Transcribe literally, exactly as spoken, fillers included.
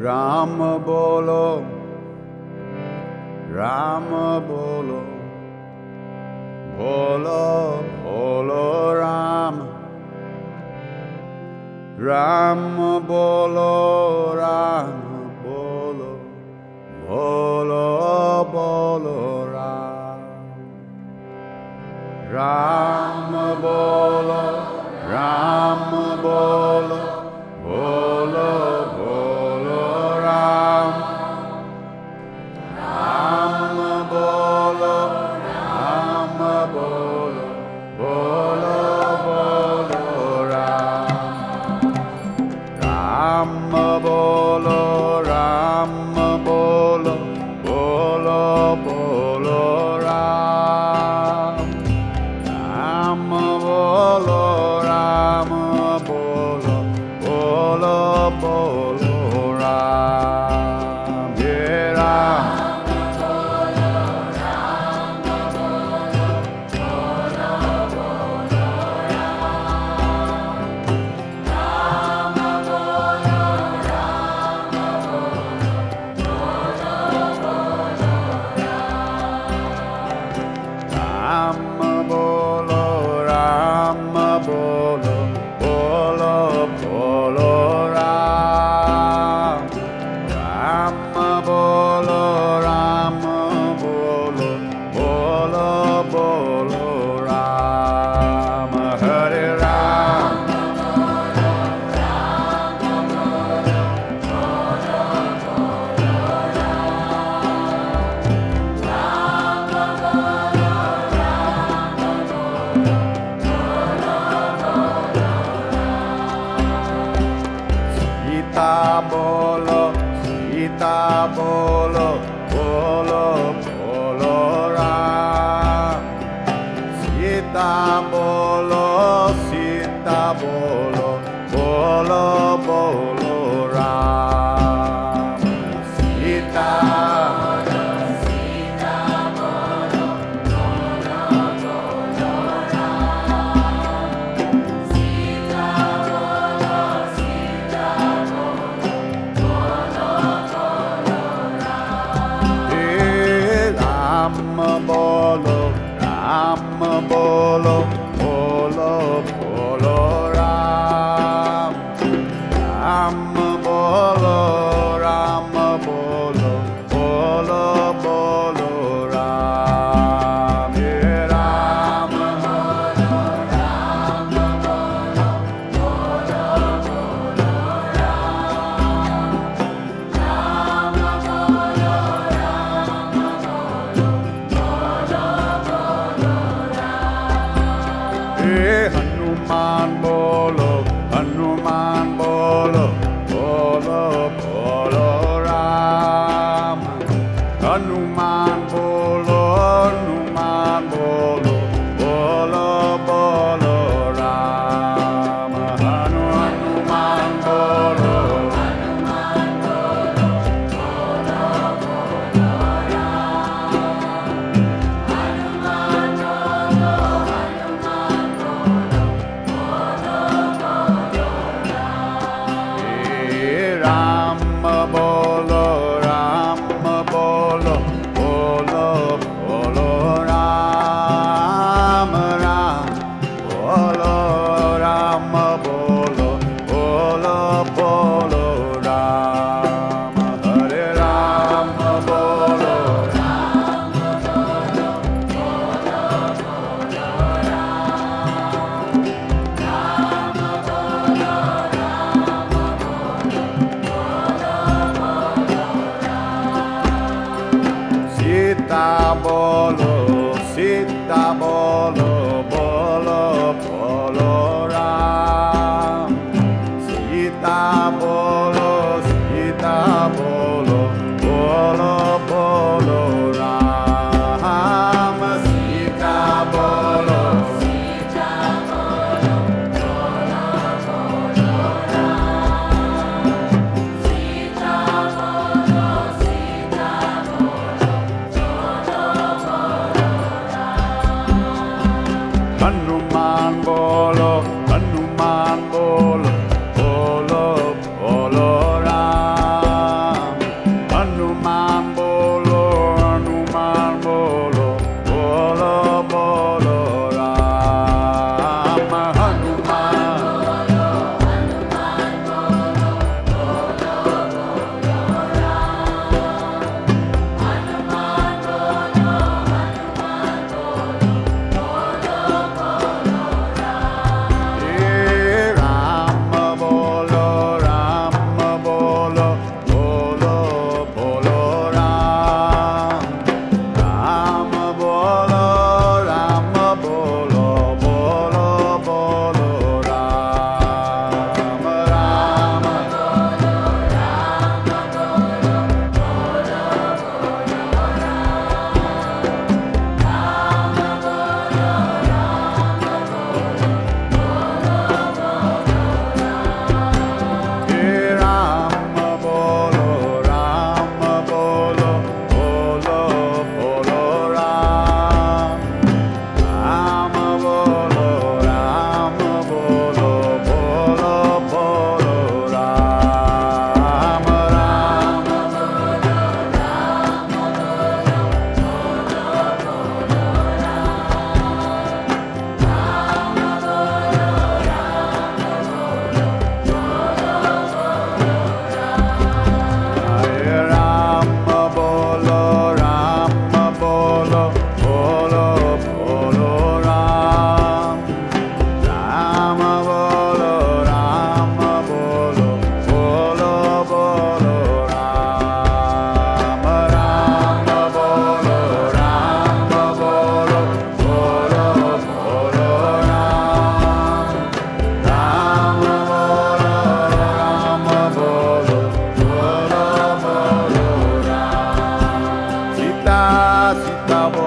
राम बोलो राम बोलो बोलो बोलो राम राम बोलो राम बोलो बोलो बोलो राम राम बोलो राम बोलो बोलो बोलो राम राम बोलो राम बोलो बोलो बोलो राम राम बोलो राम बोलो बोलो बोलो राम राम बोलो राम बोलो बोलो बोलो राम जय राम राम बोलो राम बोलो बोलो बोलो राम राम बोलो राम बोलो बोलो बोलो राम हरे राम सीता बोलो सीता बोलो बोलो बोलो राम सीता बोलो सीता बोलो बोलो बोलो राम सीता राम बोलो राम बोलो बोलो बोलो राम राम बोलो राम बोलो बोलो बोलो राम हे राम बोलो राम बोलो बोलो बोलो राम राम बोलो राम बोलो हे हनुमान बोलो हनुमान बोलो बोलो बोलो राम हनुमान बोलो हनुमान बोलो बोलो बोलो राम हनु हनुमान बोलो हनुमान बोलो बोलो बोलो राम हनुमान बोलो हनुमान बोलो बोलो बोलो राम हे राम बोलो राम बोलो बोलो बोलो राम राम बोलो राम बोलो बोलो बोलो राम हरे राम बोलो राम बोलो बोलो बोलो राम राम बोलो राम बोलो बोलो बोलो राम सीता बोलो सीता बोलो बोलो बोलो राम सीता बोलो सीता बोलो बोलो बोलो राम सीता बोलो सीता बोलो बोलो बोलो राम सीता बोलो सीता बोलो बोलो Sita bolo.